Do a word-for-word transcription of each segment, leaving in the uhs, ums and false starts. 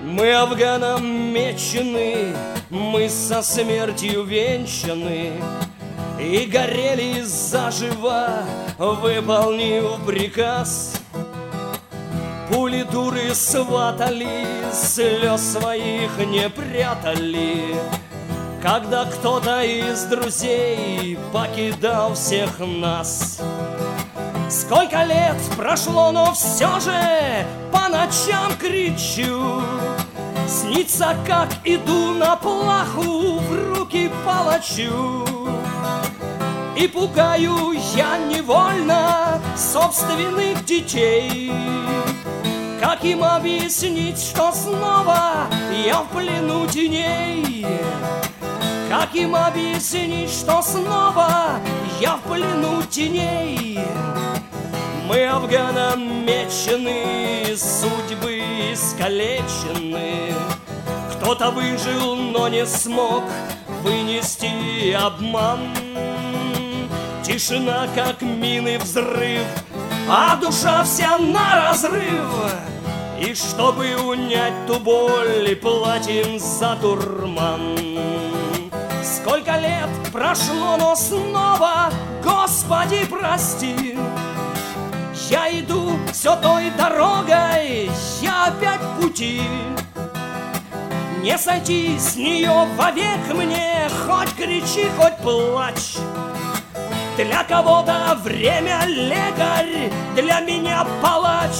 Мы афганом мечены, мы со смертью венчаны, и горели заживо, выполнив приказ. Пули дуры сватали, слез своих не прятали, когда кто-то из друзей покидал всех нас. Сколько лет прошло, но все же по ночам кричу. Снится, как иду на плаху в руки палачу. И пугаю я невольно собственных детей. Как им объяснить, что снова я в плену теней? Как им объяснить, что снова я в плену теней? Мы афганом мечены, судьбы искалечены. Кто-то выжил, но не смог вынести обман. Тишина, как мины, взрыв, а душа вся на разрыв. И чтобы унять ту боль, платим за дурман. Сколько лет прошло, но снова, Господи, прости. Я иду все той дорогой, я опять в пути. Не сойти с нее вовек мне, хоть кричи, хоть плачь. Для кого-то время лекарь, для меня палач.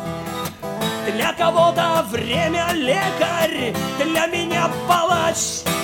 Для кого-то время лекарь, для меня палач.